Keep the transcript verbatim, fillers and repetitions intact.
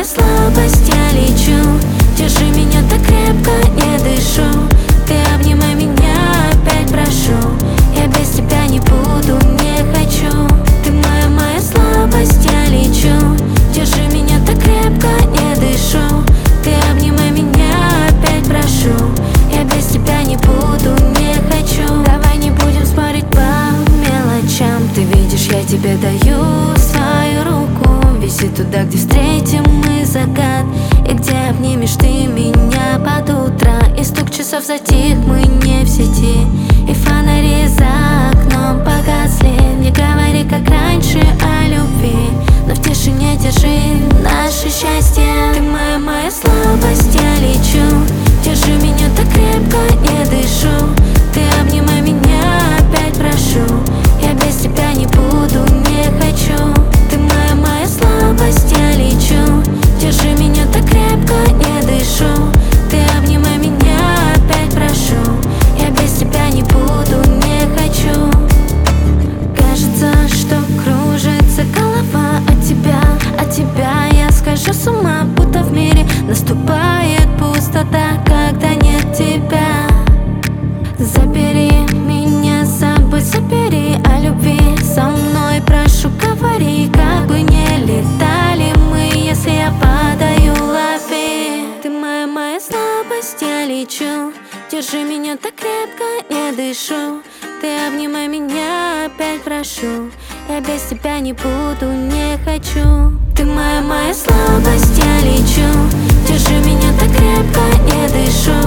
моя слабость, я лечу. Держи меня так крепко, не дышу. Ты обнимай меня, опять прошу. Я без тебя не буду, не хочу. Ты моя, моя слабость, я лечу. Держи меня так крепко, не дышу. Ты обнимай меня, опять прошу. Я без тебя не буду, не хочу. Давай не будем спорить по мелочам. Ты видишь, я тебе даю свою руку. Виси туда, где встретим мы закат, и где обнимешь ты меня под утро. И стук часов затих, мы не в сети, и фонари за окном погасли. Не говори, как раньше, о любви, но в тишине держи наше счастье. Ты моя, моя слабость, я лечу. Держи меня так крепко, не дышу. Ты обнимай меня, опять прошу. Я без тебя не буду, не хочу. Ты моя, моя слабость, я лечу. Держи меня так крепко, не дышу. Ты обнимай меня, опять прошу. Я без тебя не буду, не хочу. Кажется, что кружится голова от тебя, от тебя я схожу с ума, будто в мире наступает пустота, когда нет тебя. Забери меня с собой, забери о любви со мной, прошу, говори, как бы не летали мы, если я падаю, лови. Ты моя, моя слабость, я лечу. Держи меня так крепко, не дышу. Ты обнимай меня, опять прошу. Я без тебя не буду, не хочу. Ты моя, моя слабость, я лечу. Держи меня так крепко, не дышу.